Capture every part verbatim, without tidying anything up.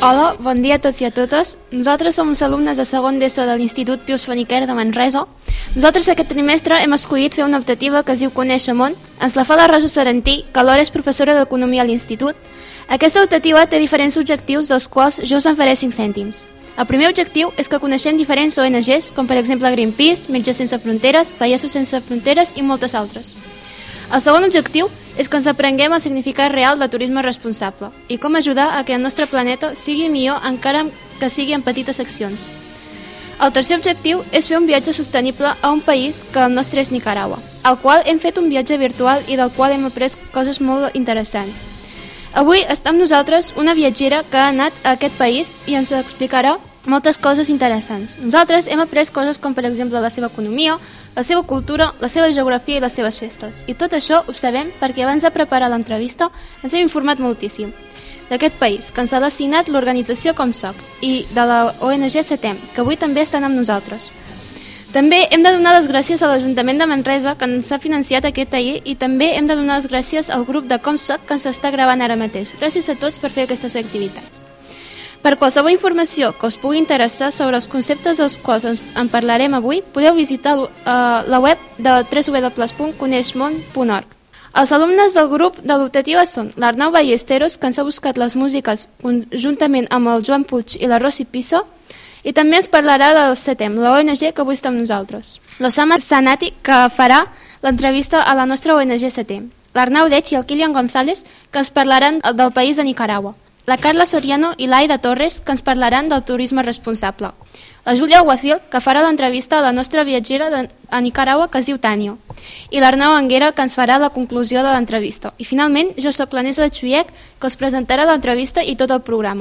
Hola, bon dia a tots i a totes. Nosaltres som els alumnes de segon d'ESO de l'Institut Pius Funiquer de Manresa. Nosaltres aquest trimestre hem escollit fer una optativa que es diu Conèixer món. Ens la fa la Rosa Sarantí, que alhora és professora d'Economia a l'Institut. Aquesta optativa té diferents objectius, dels quals jo us en faré cinc cèntims. El primer objectiu és que coneixem diferents O N Ges, com per exemple Greenpeace, Metges Sense Fronteres, Pallassos Sense Fronteres i moltes altres. El segon objectiu és que ens aprenguem el significat real de turisme responsable i com ajudar a que el nostre planeta sigui millor encara que sigui en petites accions. El tercer objectiu és fer un viatge sostenible a un país que el nostre és Nicaragua, al qual hem fet un viatge virtual i del qual hem après coses molt interessants. Avui està amb nosaltres una viatgera que ha anat a aquest país i ens explicarà moltes coses interessants. Nosaltres hem après coses com per exemple la seva economia, la seva cultura, la seva geografia i les seves festes. I tot això ho sabem perquè abans de preparar l'entrevista ens hem informat moltíssim d'aquest país, que ens ha assignat l'organització COMSOC i de la O N G SETEM, que avui també estan amb nosaltres. També hem de donar les gràcies a l'Ajuntament de Manresa, que ens ha financiat aquest taller, i també hem de donar les gràcies al grup de COMSOC que ens està gravant ara mateix. Gràcies a tots per fer aquestes activitats. Per qualsevol informació que us pugui interessar sobre els conceptes dels quals ens en parlarem avui, podeu visitar uh, la web de w w w punt coneixmon punt org. Els alumnes del grup de l'optativa són l'Arnau Ballesteros, que ens ha buscat les músiques conjuntament amb el Joan Puig i la Rosi Pissa, i també ens parlarà del SETEM, la O N G que avui està amb nosaltres. L'Osama Sanati, que farà l'entrevista a la nostra O N G SETEM. L'Arnau Dech i el Kilian González, que ens parlaran del país de Nicaragua. La Carla Soriano i l'Aida Torres, que ens parlaran del turisme responsable. La Júlia Guacil, que farà l'entrevista a la nostra viatgera de, a Nicaragua, que es diu Tània. I l'Arnau Anguera, que ens farà la conclusió de l'entrevista. I finalment, jo sóc l'Anés Lachuyec, que us presentarà l'entrevista i tot el programa.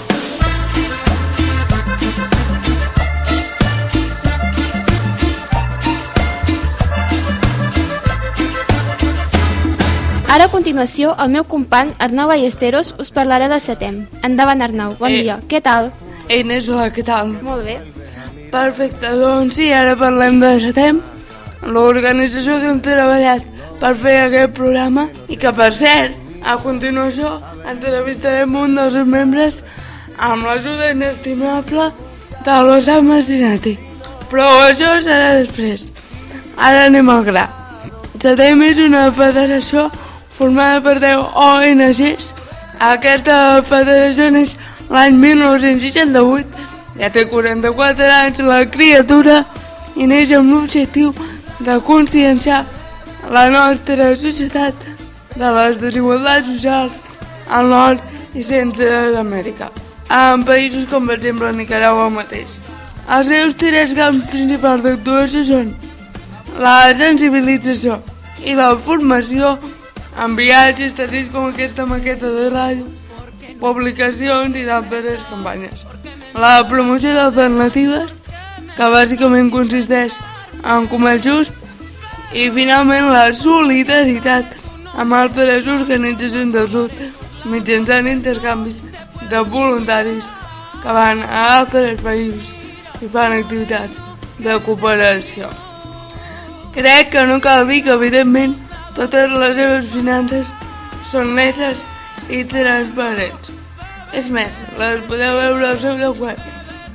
Ara, a continuació, el meu company Arnau Ballesteros us parlarà de SETEM. Endavant, Arnau. Bon eh, dia. Què tal? Ei, Inés, hola, què tal? Molt bé. Perfecte, doncs sí, ara parlem de SETEM, l'organització que hem treballat per fer aquest programa i que, per cert, a continuació entrevistarem un dels seus membres amb l'ajuda inestimable de l'Osama Sanati. Però això serà després. Ara anem al gra. SETEM és una federació formada per deu O N Ges. Aquesta federació neix l'any mil nou-cents seixanta-vuit, ja té quaranta-quatre anys la criatura, i neix amb l'objectiu de conscienciar la nostra societat de les desigualtats socials al nord i centre d'Amèrica, en països com per exemple Nicaragua mateix. Els seus tres camps principals d'actuació són la sensibilització i la formació en viatges, tallers com aquesta maqueta de ràdio, publicacions i d'altres campanyes. La promoció d'alternatives, que bàsicament consisteix en comerç just, i finalment la solidaritat amb altres organitzacions del sud mitjançant intercanvis de voluntaris que van a altres països i fan activitats de cooperació. Crec que no cal dir que, evidentment, totes les seves finances són netes i transparents. És més, les podeu veure al seu lloc web,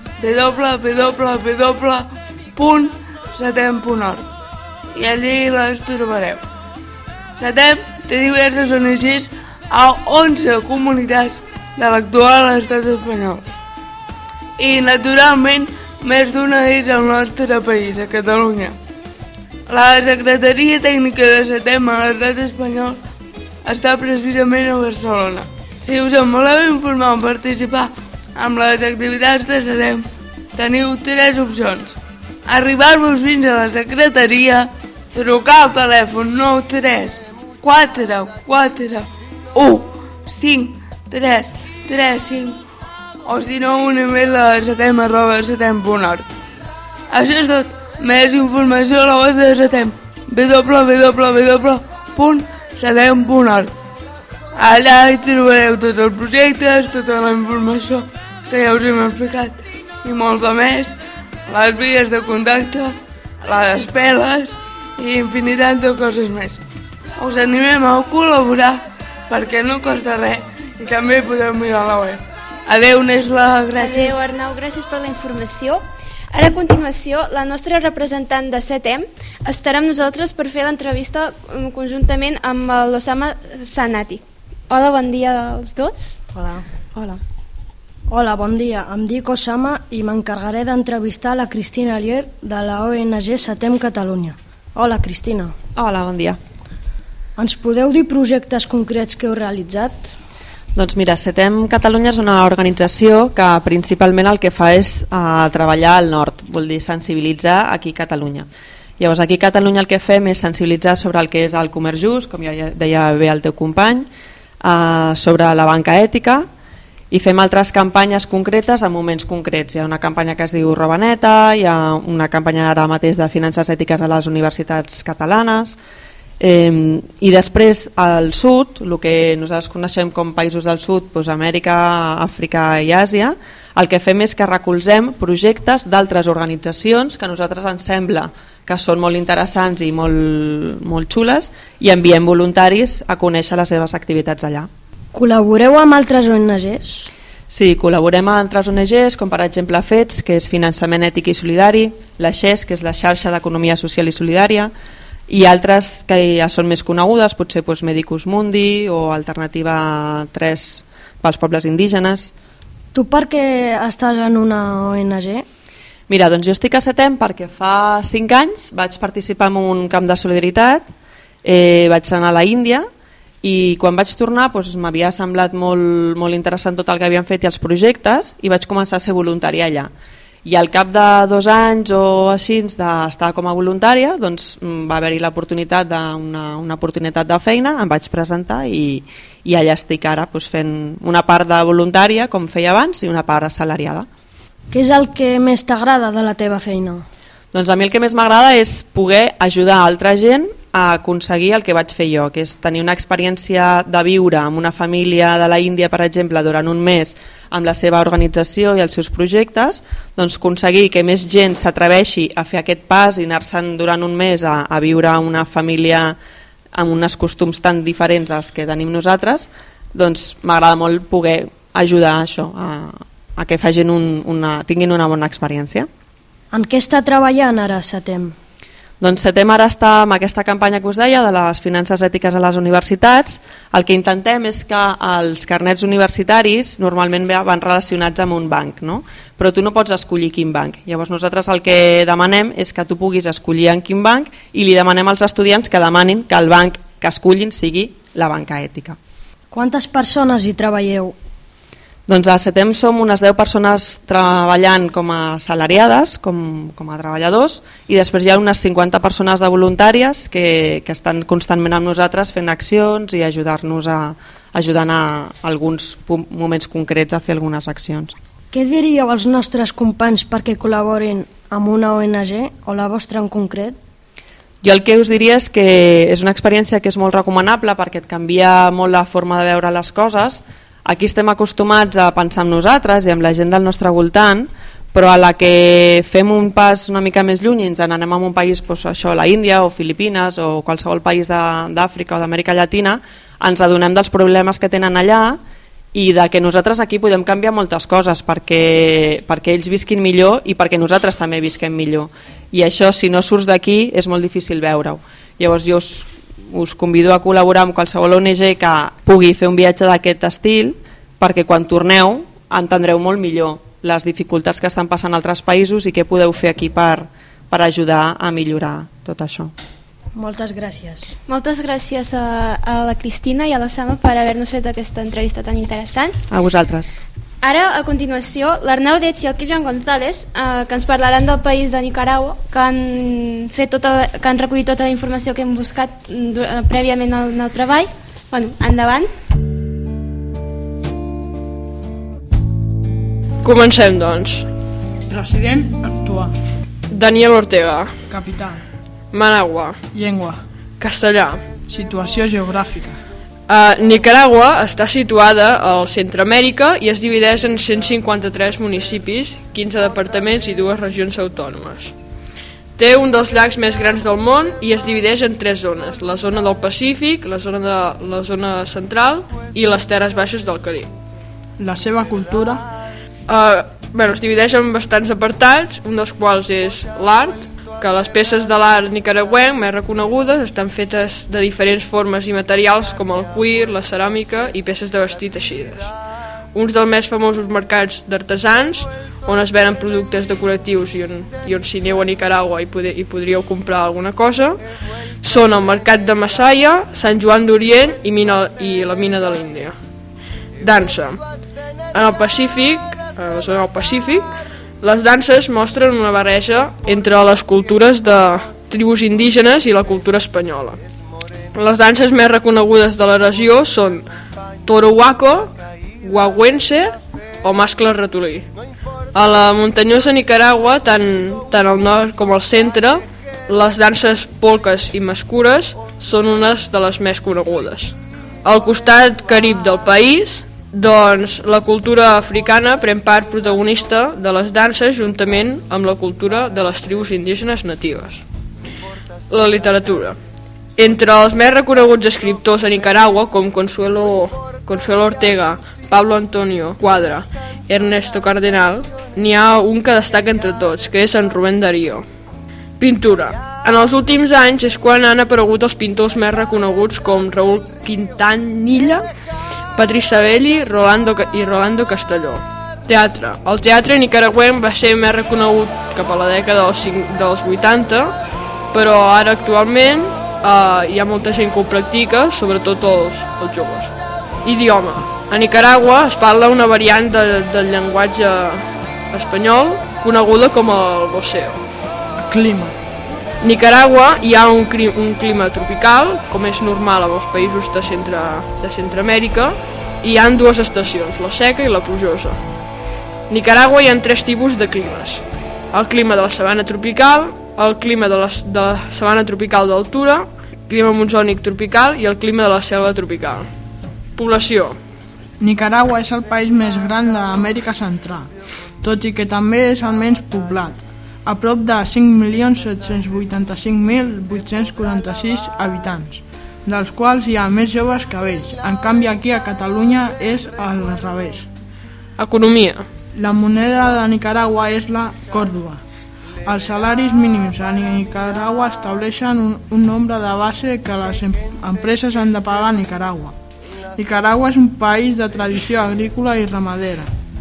w w w punt setem punt org, i allí les trobareu. SETEM té diverses O N Ges a onze comunitats de l'actual estat espanyol. I, naturalment, més d'una és al nostre país, a Catalunya. La Secretaria Tècnica de SETEM a l'estat espanyol està precisament a Barcelona. Si us en voleu informar o participar amb les activitats de SETEM, teniu tres opcions. Arribar-vos fins a la secretaria, trucar al telèfon nou tres quatre quatre u cinc tres tres cinc o si no un email a setem arroba setem punt org. Això és tot. Més informació a la web de SETEM, w w w punt setem punt org. Allà hi trobareu tots els projectes, tota la informació que ja us hem explicat i molta més, les vies de contacte, les peles i infinitat de coses més. Us animem a col·laborar perquè no costa res i també podeu mirar la web. Adéu, Nesla, gràcies. Adéu, Arnau, gràcies per la informació. Ara, a continuació, la nostra representant de CETEM estarà amb nosaltres per fer l'entrevista conjuntament amb l'Osama Sanati. Hola, bon dia als dos. Hola. Hola. Hola, bon dia. Em dic Osama i m'encarregaré d'entrevistar la Cristina Alier de la O N G CETEM Catalunya. Hola, Cristina. Hola, bon dia. Ens podeu dir projectes concrets que heu realitzat? Doncs mira, CETEM Catalunya és una organització que principalment el que fa és uh, treballar al nord, vol dir sensibilitzar aquí a Catalunya. Llavors aquí a Catalunya el que fem és sensibilitzar sobre el que és el comerç just, com ja deia bé el teu company, uh, sobre la banca ètica, i fem altres campanyes concretes en moments concrets. Hi ha una campanya que es diu Roba Neta, hi ha una campanya ara mateix de finances ètiques a les universitats catalanes, Eh, i després al sud, el que nosaltres coneixem com països del sud, doncs Amèrica, Àfrica i Àsia, el que fem és que recolzem projectes d'altres organitzacions que a nosaltres ens sembla que són molt interessants i molt, molt xules, i enviem voluntaris a conèixer les seves activitats allà. Col·laboreu amb altres O N Ges? Sí, col·laborem amb altres O N Ges, com per exemple FETS, que és Finançament Ètic i Solidari, la XES, que és la Xarxa d'Economia Social i Solidària, i altres que ja són més conegudes, potser doncs, Medicus Mundi o Alternativa tres pels pobles indígenes. Tu per què estàs en una O N G? Mira, doncs jo estic a CETEM perquè fa cinc anys vaig participar en un camp de solidaritat, eh, vaig anar a la Índia, i quan vaig tornar doncs, m'havia semblat molt, molt interessant tot el que havien fet i els projectes, i vaig començar a ser voluntària allà. I al cap de dos anys o així d'estar com a voluntària, doncs va haver-hi l'oportunitat d'una una oportunitat de feina, em vaig presentar i, i allà estic ara doncs, fent una part de voluntària com feia abans i una part assalariada. Què és el que més t'agrada de la teva feina? Doncs a mi el que més m'agrada és poder ajudar altra gent a aconseguir el que vaig fer jo, que és tenir una experiència de viure amb una família de la Índia, per exemple, durant un mes amb la seva organització i els seus projectes, doncs aconseguir que més gent s'atreveixi a fer aquest pas i anar-se'n durant un mes a, a viure una família amb uns costums tan diferents als que tenim nosaltres, doncs m'agrada molt poder ajudar a això, a, a que facin un, una, tinguin una bona experiència. En què està treballant ara CETEM? Doncs CETEM ara està amb aquesta campanya que us deia de les finances ètiques a les universitats. El que intentem és que els carnets universitaris normalment van relacionats amb un banc, no? Però tu no pots escollir quin banc. Llavors nosaltres el que demanem és que tu puguis escollir en quin banc i li demanem als estudiants que demanin que el banc que escollin sigui la banca ètica. Quantes persones hi treballeu? Doncs a CETEM som unes deu persones treballant com a assalariades, com, com a treballadors, i després hi ha unes cinquanta persones de voluntàries que, que estan constantment amb nosaltres fent accions i ajudar-nos a, ajudant a alguns moments concrets a fer algunes accions. Què diríeu als nostres companys perquè col·laborin amb una O N G o la vostra en concret? Jo el que us diria és que és una experiència que és molt recomanable perquè et canvia molt la forma de veure les coses. Aquí estem acostumats a pensar en nosaltres i amb la gent del nostre voltant, però a la que fem un pas una mica més lluny i ens n'anem a un país, doncs això, la Índia o Filipines o qualsevol país d'Àfrica o d'Amèrica Llatina, ens adonem dels problemes que tenen allà i de que nosaltres aquí podem canviar moltes coses perquè, perquè ells visquin millor i perquè nosaltres també visquem millor. I això, si no surts d'aquí, és molt difícil veure-ho. Llavors jo us us convido a col·laborar amb qualsevol O N G que pugui fer un viatge d'aquest estil perquè quan torneu entendreu molt millor les dificultats que estan passant a altres països i què podeu fer aquí per, per ajudar a millorar tot això. Moltes gràcies. Moltes gràcies a, a la Cristina i a l'Osama per haver-nos fet aquesta entrevista tan interessant. A vosaltres. Ara, a continuació, l'Arnau Dech i el Kilian González, eh, que ens parlaran del país de Nicaragua, que han, fet tota, que han recollit tota la informació que hem buscat eh, prèviament al, al treball. Bueno, endavant. Comencem, doncs. President, actuar. Daniel Ortega. Capital. Managua. Llengua. Castellà. Situació geogràfica. Uh, Nicaragua està situada al Centreamèrica i es divideix en cent cinquanta-tres municipis, quinze departaments i dues regions autònomes. Té un dels llacs més grans del món i es divideix en tres zones, la zona del Pacífic, la zona, de, la zona central i les terres baixes del Carib. la seva cultura. Uh, bueno, es divideix en bastants apartats, un dels quals és l'art, que les peces de l'art nicaragüenc més reconegudes estan fetes de diferents formes i materials com el cuir, la ceràmica i peces de vestir teixides. Uns dels més famosos mercats d'artesans, on es venen productes decoratius i on, i on si aneu a Nicaragua i, poder, i podríeu comprar alguna cosa, són el mercat de Masaya, Sant Joan d'Orient i, mina, i la mina de l'Índia. Dansa. En el Pacífic, a la zona del Pacífic, les danses mostren una barreja entre les cultures de tribus indígenes i la cultura espanyola. Les danses més reconegudes de la regió són toro huaco, guaguense o mascle ratolí. A la muntanyosa Nicaragua, tant, tant al nord com al centre, les danses polques i mascures són unes de les més conegudes. Al costat carib del país, doncs la cultura africana pren part protagonista de les danses juntament amb la cultura de les tribus indígenes natives. La literatura. Entre els més reconeguts escriptors a Nicaragua, com Consuelo, Consuelo Ortega, Pablo Antonio Cuadra, Ernesto Cardenal, n'hi ha un que destaca entre tots, que és en Rubén Darío. Pintura. En els últims anys és quan han aparegut els pintors més reconeguts com Raúl Quintanilla, Patrice Sabelli Rolando i Rolando Castelló. Teatre. El teatre nicaragüenc va ser més reconegut cap a la dècada dels, dels vuitanta, però ara actualment eh, hi ha molta gent que ho practica, sobretot els, els joves. Idioma. A Nicaragua es parla una variant de, del llenguatge espanyol coneguda com el voceo. Clima. Nicaragua hi ha un, cli un clima tropical, com és normal en els països de, centre, de Centroamèrica, i hi ha dues estacions, la seca i la plujosa. Nicaragua hi ha tres tipus de climes. El clima de la sabana tropical, el clima de la, de la sabana tropical d'altura, clima monsònic tropical i el clima de la selva tropical. Població. Nicaragua és el país més gran d'Amèrica Central, tot i que també és el menys poblat, a prop de cinc milions set-cents vuitanta-cinc mil vuit-cents quaranta-sis habitants, dels quals hi ha més joves que vells. En canvi aquí a Catalunya és al revés. Economia. La moneda de Nicaragua és la còrdova. Els salaris mínims a Nicaragua estableixen un, un nombre de base que les em empreses han de pagar a Nicaragua. Nicaragua és un país de tradició agrícola i ramadera,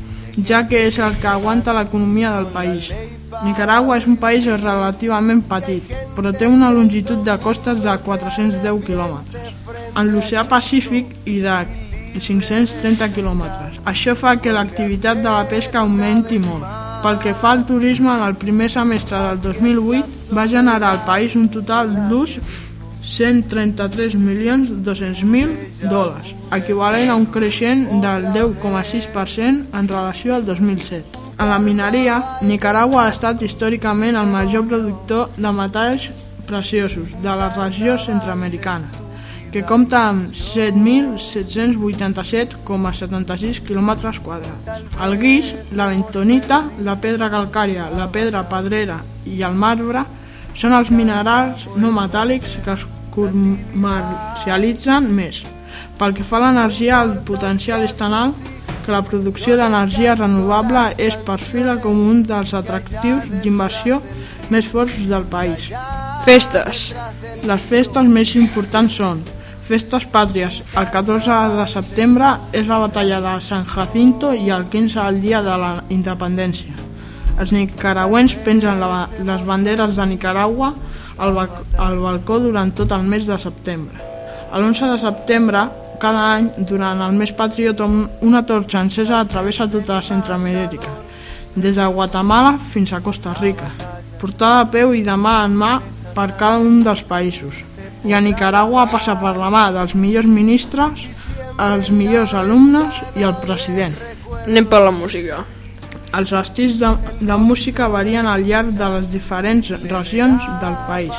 ja que és el que aguanta l'economia del país. Nicaragua és un país relativament petit, però té una longitud de costes de quatre-cents deu quilòmetres, en l'oceà Pacífic i de cinc-cents trenta quilòmetres. Això fa que l'activitat de la pesca augmenti molt. Pel que fa al turisme, en el primer semestre del dos mil vuit va generar al país un total d'ús cent trenta-tres milions dos-cents mil dòlars, equivalent a un creixent del deu coma sis per cent en relació al dos mil set. En la mineria, Nicaragua ha estat històricament el major productor de metalls preciosos de la regió centroamericana, que compta amb set mil set-cents vuitanta-set coma setanta-sis quilòmetres quadrats. El guix, la bentonita, la pedra calcària, la pedra pedrera i el marbre són els minerals no metàl·lics que es comercialitzen més. Pel que fa a l'energia, el potencial és tan alt que la producció d'energia renovable es perfila com un dels atractius d'inversió més forts del país. Festes. Les festes més importants són festes pàtries. El catorze de setembre és la batalla de San Jacinto i el quinze el dia de la independència. Els nicaragüens pengen la, les banderes de Nicaragua al, al balcó durant tot el mes de setembre. L'onze de setembre, cada any, durant el mes patriota, una torxa encesa travessa tota Centroamèrica, des de Guatemala fins a Costa Rica, portada a peu i de mà en mà per cada un dels països. I a Nicaragua passa per la mà dels millors ministres, els millors alumnes i el president. Anem per la música. Els estils de, de música varien al llarg de les diferents regions del país.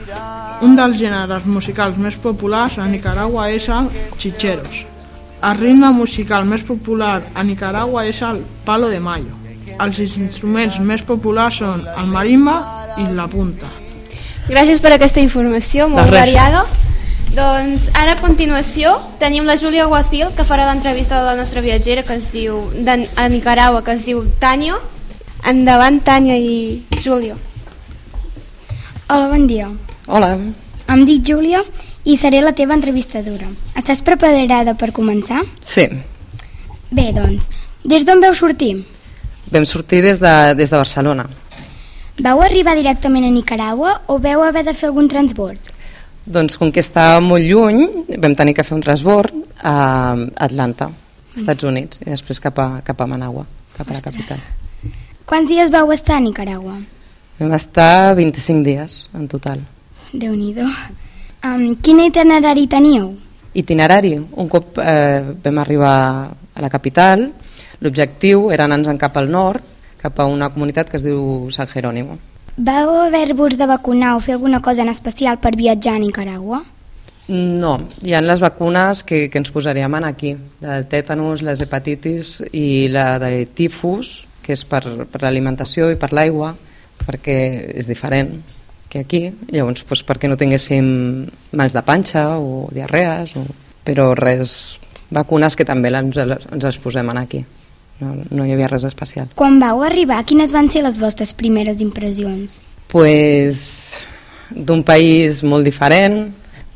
Un dels gèneres musicals més populars a Nicaragua és el chicheros. El ritme musical més popular a Nicaragua és el palo de mayo. Els instruments més populars són el marimba i la punta. Gràcies per aquesta informació molt variada. Doncs ara a continuació tenim la Júlia Guacil, que farà l'entrevista de la nostra viatgera que es diu, de, a Nicaragua, que es diu Tània. Endavant, Tània i Júlia. Hola, bon dia. Hola. Em dic Júlia i seré la teva entrevistadora. Estàs preparada per començar? Sí. Bé, doncs, des d'on veu sortir? Vam sortir des de, des de Barcelona. Vau arribar directament a Nicaragua o veu haver de fer algun transbord? Doncs com que estava molt lluny, vam tenir que fer un transbord a Atlanta, Estats Units, i després cap a, cap a Managua, cap a la capital. Quants dies vau estar a Nicaragua? Vam estar vint-i-cinc dies en total. Déu-n'hi-do. Um, quin itinerari teníeu? Itinerari, un cop eh, vam arribar a la capital, l'objectiu era anar-nos cap al nord, cap a una comunitat que es diu San Jerónimo. Vau haver-vos de vacunar o fer alguna cosa en especial per viatjar a Nicaragua? No, hi ha les vacunes que, que ens posaríem aquí, la del tètanus, les hepatitis i la de tifus, que és per, per l'alimentació i per l'aigua, perquè és diferent que aquí, llavors doncs, perquè no tinguéssim mals de panxa o diarrees, o... però res, vacunes que també ens, ens les posem aquí, no, no hi havia res especial. Quan vau arribar, quines van ser les vostres primeres impressions? Pues, d'un país molt diferent,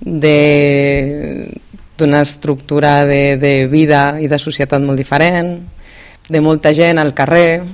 d'una estructura de, de vida i de societat molt diferent, de molta gent al carrer,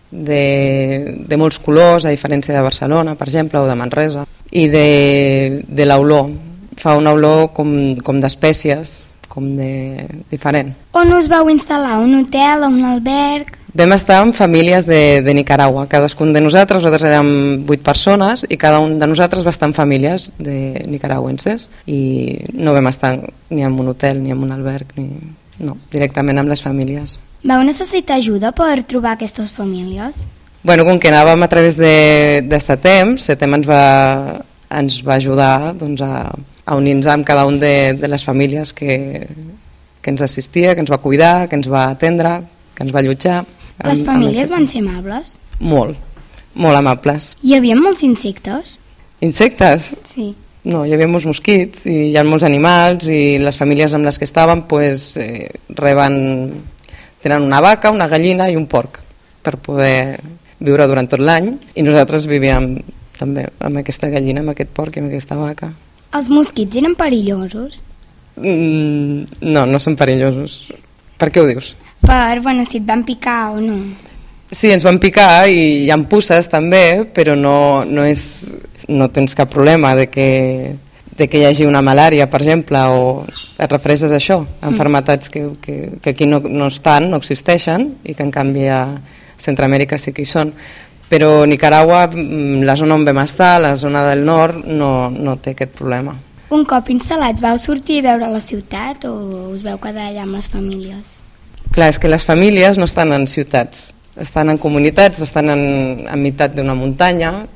de, de molts colors, a diferència de Barcelona, per exemple, o de Manresa, i de, de l'olor. Fa una olor com, com d'espècies, com de diferent. On us vau instal·lar? Un hotel o un alberg? Vam estar amb famílies de, de Nicaragua. Cadascun de nosaltres, nosaltres érem vuit persones, i cada un de nosaltres va estar en famílies de nicaragüenses, i no vam estar ni en un hotel ni en un alberg, ni... no, directament amb les famílies. Vau necessitar ajuda per trobar aquestes famílies? Bueno, com que anàvem a través de, de SETEM, SETEM ens va, ens va ajudar doncs, a, a unir-nos amb cada un de, de les famílies que, que ens assistia, que ens va cuidar, que ens va atendre, que ens va allotjar. Amb, les famílies van ser amables? Molt, molt amables. Hi havia molts insectes? Insectes? Sí. No, hi havia molts mosquits i hi ha molts animals, i les famílies amb les que estàvem pues, eh, reben... tenen una vaca, una gallina i un porc per poder viure durant tot l'any, i nosaltres vivíem també amb aquesta gallina, amb aquest porc i amb aquesta vaca. Els mosquits eren perillosos? Mm, no, no són perillosos. Per què ho dius? Per, bueno, si et van picar o no. Sí, ens van picar i hi ha pusses també, però no, no, és, no tens cap problema de que... de que hi hagi una malària, per exemple, o et refereixes a això, a malalties que, que, que aquí no, no estan, no existeixen, i que en canvi a Centroamèrica sí que hi són. Però Nicaragua, la zona on vam estar, la zona del nord, no, no té aquest problema. Un cop instal·lats, vau sortir a veure la ciutat o us vau quedar allà amb les famílies? Clar, és que les famílies no estan en ciutats, estan en comunitats, estan en, en meitat d'una muntanya,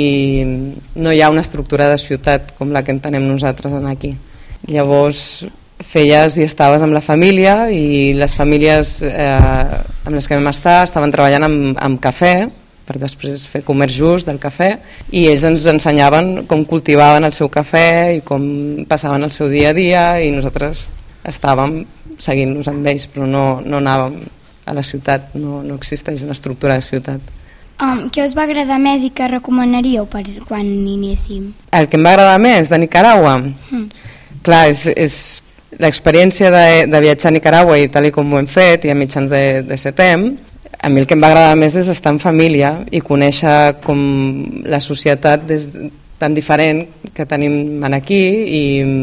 i no hi ha una estructura de ciutat com la que entenem nosaltres aquí. Llavors feies i estaves amb la família, i les famílies eh, amb les que vam estar estaven treballant amb, amb cafè per després fer comerç just del cafè, i ells ens ensenyaven com cultivaven el seu cafè i com passaven el seu dia a dia, i nosaltres estàvem seguint-nos amb ells, però no, no anàvem a la ciutat, no, no existeix una estructura de ciutat. Um, què us va agradar més i què recomanaríeu per quan anéssim? El que em va agradar més de Nicaragua? Mm. Clar, és, és l'experiència de, de viatjar a Nicaragua, i tal i com ho hem fet, i a mitjans de, de SETEM, a mi el que em va agradar més és estar en família i conèixer com la societat des, tan diferent que tenim aquí, i,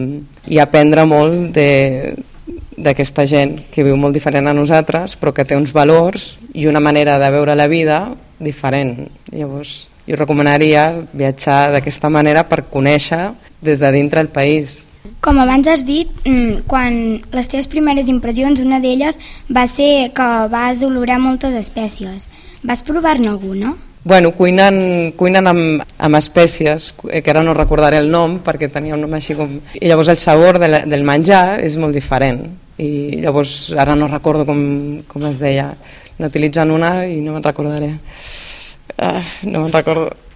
i aprendre molt de... d'aquesta gent que viu molt diferent a nosaltres, però que té uns valors i una manera de veure la vida diferent. Llavors, jo recomanaria viatjar d'aquesta manera per conèixer des de dintre el país. Com abans has dit, quan les teves primeres impressions, una d'elles va ser que vas olorar moltes espècies. Vas provar-ne alguna? Bueno, cuinen, cuinen amb, amb espècies, que ara no recordaré el nom perquè tenia un nom així com... I llavors el sabor de la, del menjar és molt diferent, i llavors ara no recordo com, com es deia. N'utilitzen una i no me'n recordaré. Ah, no me'n recordo.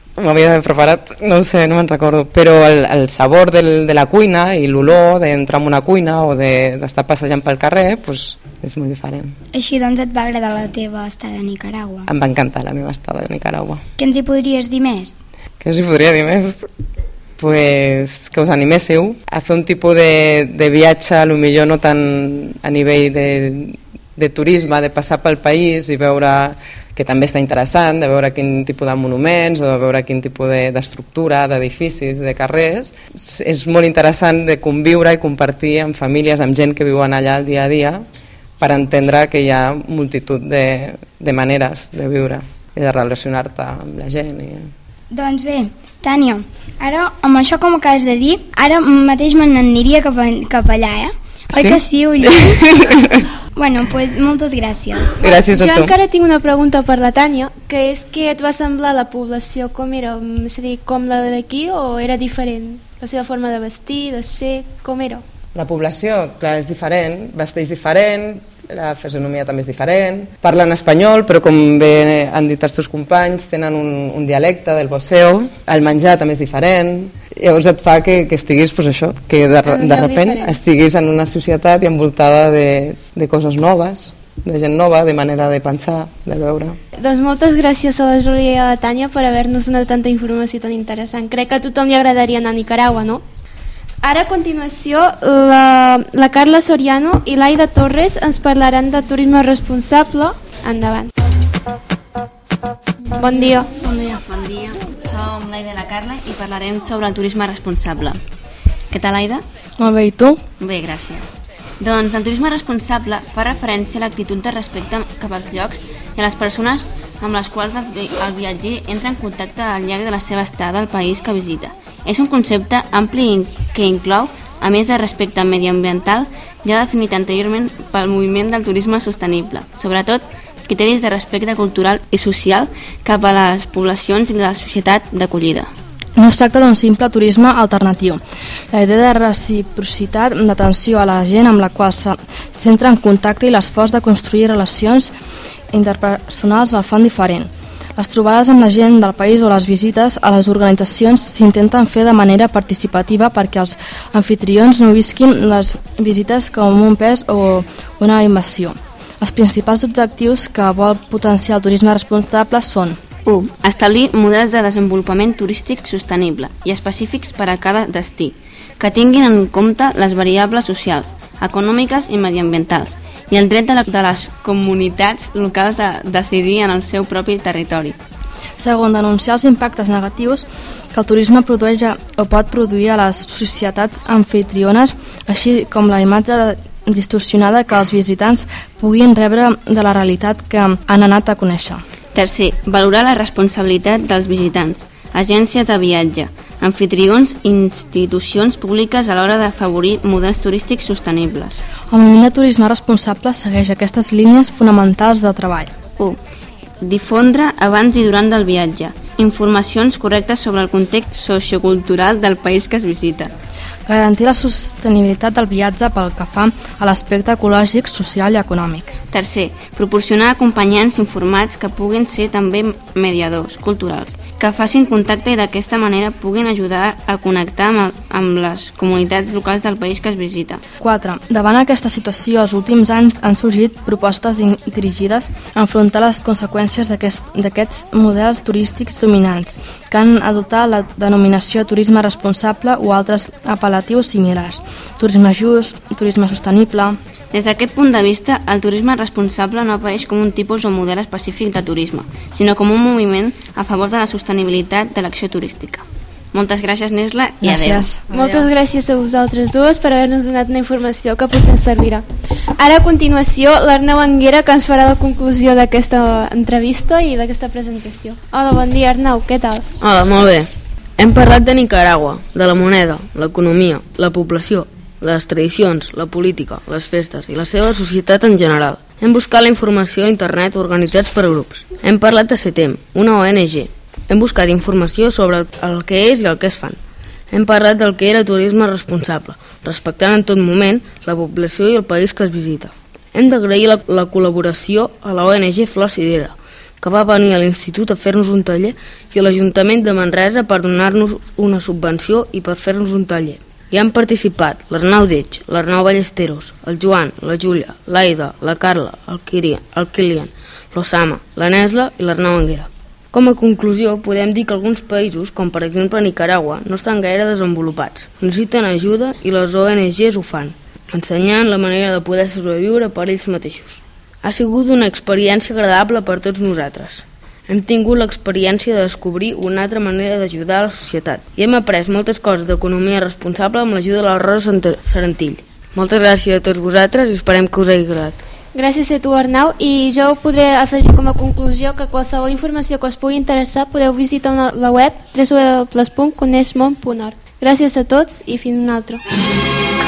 m'havia d'haver preparat, no ho sé, no me'n recordo, però el, el sabor del, de la cuina i l'olor d'entrar en una cuina o d'estar de, passejant pel carrer pues, és molt diferent. Així doncs et va agradar la teva estada a Nicaragua? Em va encantar la meva estada a Nicaragua. Què ens hi podries dir més? Què us hi podria dir més? Pues que us animéssiu a fer un tipus de, de viatge, a lo millor no tant a nivell de, de turisme, de passar pel país i veure, que també està interessant, de veure quin tipus de monuments o de veure quin tipus d'estructura, de, d'edificis, de carrers. És molt interessant de conviure i compartir amb famílies, amb gent que viuen allà el dia a dia, per entendre que hi ha multitud de, de maneres de viure i de relacionar-te amb la gent. I... Doncs bé, Tània, ara amb això com acabes de dir, ara mateix me n'aniria cap, a, cap allà, eh? Oi que sí, Ulls? Bueno, pues moltes gràcies. Gràcies a tu. Jo encara tinc una pregunta per la Tània, que és què et va semblar la població, com era? És a dir, com la d'aquí o era diferent? La seva forma de vestir, de ser, com era? La població, clar, és diferent, vesteix diferent, la fisonomia també és diferent, parlen espanyol, però com bé han dit els teus companys, tenen un, un dialecte del boxeo, el menjar també és diferent, llavors et fa que, que estiguis, pues això, que de, de repent estiguis en una societat i envoltada de, de coses noves, de gent nova, de manera de pensar, de veure. Doncs moltes gràcies a la Júlia i a la Tània per haver-nos donat tanta informació tan interessant. Crec que a tothom li agradaria anar a Nicaragua, no? Ara a continuació la, la Carla Soriano i l'Aida Torres ens parlaran de turisme responsable. Endavant. Bon dia. Bon dia. Bon dia. Som l'Aida i la Carla i parlarem sobre el turisme responsable. Què tal, Aida? Molt bé, i tu? Bé, gràcies. Doncs el turisme responsable fa referència a l'actitud de respecte cap als llocs i a les persones amb les quals el, el viatger entra en contacte al llarg de la seva estada al país que visita. És un concepte ampli que inclou, a més de respecte mediambiental, ja definit anteriorment pel moviment del turisme sostenible, sobretot criteris de respecte cultural i social cap a les poblacions i la societat d'acollida. No es tracta d'un simple turisme alternatiu. La idea de reciprocitat, d'atenció a la gent amb la qual s'entra en contacte i l'esforç de construir relacions interpersonals el fan diferent. Les trobades amb la gent del país o les visites a les organitzacions s'intenten fer de manera participativa perquè els anfitrions no visquin les visites com un pes o una invasió. Els principals objectius que vol potenciar el turisme responsable són: u. Establir models de desenvolupament turístic sostenible i específics per a cada destí, que tinguin en compte les variables socials, econòmiques i mediambientals, i el dret de, la, de les comunitats locals a decidir en el seu propi territori. Segon, denunciar els impactes negatius que el turisme produeix o pot produir a les societats anfitriones, així com la imatge distorsionada que els visitants puguin rebre de la realitat que han anat a conèixer. Tercer, valorar la responsabilitat dels visitants, agències de viatge, anfitrions i institucions públiques a l'hora d'afavorir models turístics sostenibles. El moviment de turisme responsable segueix aquestes línies fonamentals de treball. u. Difondre abans i durant del viatge informacions correctes sobre el context sociocultural del país que es visita. Garantir la sostenibilitat del viatge pel que fa a l'aspecte ecològic, social i econòmic. Tercer, proporcionar acompanyants informats que puguin ser també mediadors culturals, que facin contacte i d'aquesta manera puguin ajudar a connectar amb, el, amb les comunitats locals del país que es visita. quatre. Davant aquesta situació, els últims anys han sorgit propostes dirigides a enfrontar les conseqüències d'aquests aquest, models turístics dominants, que han adoptat la denominació turisme responsable o altres apel·latius similars. Turisme just, turisme sostenible... Des d'aquest punt de vista, el turisme responsable no apareix com un tipus o model específic de turisme, sinó com un moviment a favor de la sostenibilitat de l'acció turística. Moltes gràcies, Nesla, i gràcies. adeu. Moltes gràcies a vosaltres dues per haver-nos donat una informació que potser ens servirà. Ara, a continuació, l'Arnau Anguera, que ens farà la conclusió d'aquesta entrevista i d'aquesta presentació. Hola, bon dia, Arnau, què tal? Hola, molt bé. Hem parlat de Nicaragua, de la moneda, l'economia, la població, les tradicions, la política, les festes i la seva societat en general. Hem buscat la informació a internet organitzats per grups. Hem parlat de CETEM, una O N G. Hem buscat informació sobre el que és i el que es fan. Hem parlat del que era turisme responsable, respectant en tot moment la població i el país que es visita. Hem d'agrair la, la col·laboració a la O N G Flor Cirera, que va venir a l'institut a fer-nos un taller, i a l'Ajuntament de Manresa per donar-nos una subvenció i per fer-nos un taller. Hi han participat l'Arnau Deix, l'Arnau Ballesteros, el Joan, la Júlia, l'Aida, la Carla, el Kilian, el Kilian, l'Osama, la Nesla i l'Arnau Anguera. Com a conclusió, podem dir que alguns països, com per exemple Nicaragua, no estan gaire desenvolupats. Necessiten ajuda i les O N Ges ho fan, ensenyant la manera de poder sobreviure per ells mateixos. Ha sigut una experiència agradable per tots nosaltres. Hem tingut l'experiència de descobrir una altra manera d'ajudar a la societat i hem après moltes coses d'economia responsable amb l'ajuda de la Rosa Sarentill. Moltes gràcies a tots vosaltres i esperem que us hagi agradat. Gràcies a tu, Arnau, i jo podré afegir com a conclusió que qualsevol informació que us pugui interessar podeu visitar una, la web w w w punt coneixmon punt org. Gràcies a tots i fins un altre.